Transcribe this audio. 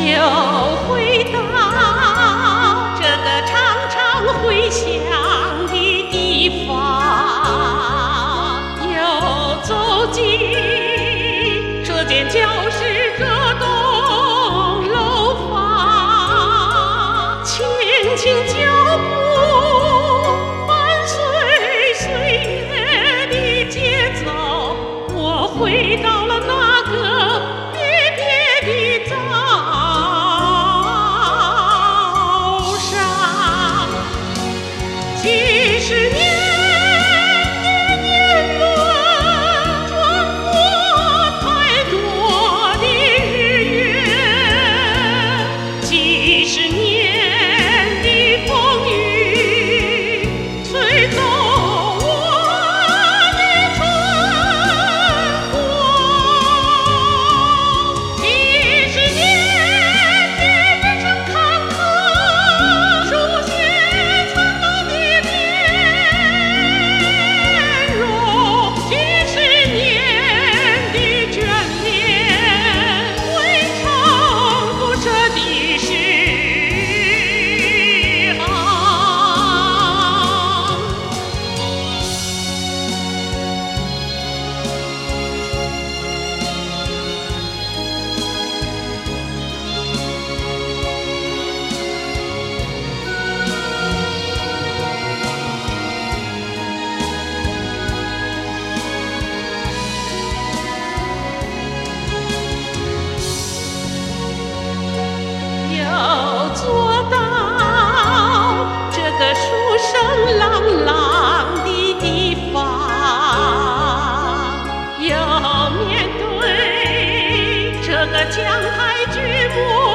又回到这个常常回想的地方，又走进这间教室这栋楼房，轻轻脚步伴随岁月的节奏，我回到了那个离别的早上。几十年的年轮，撞过太多的日月，几十年的风雨，吹走我的春光。几十年的人生坎坷，书写苍老的面容，几十年的眷恋，未曾不舍的事要做到这个书声朗朗的地方，要面对这个江台剧目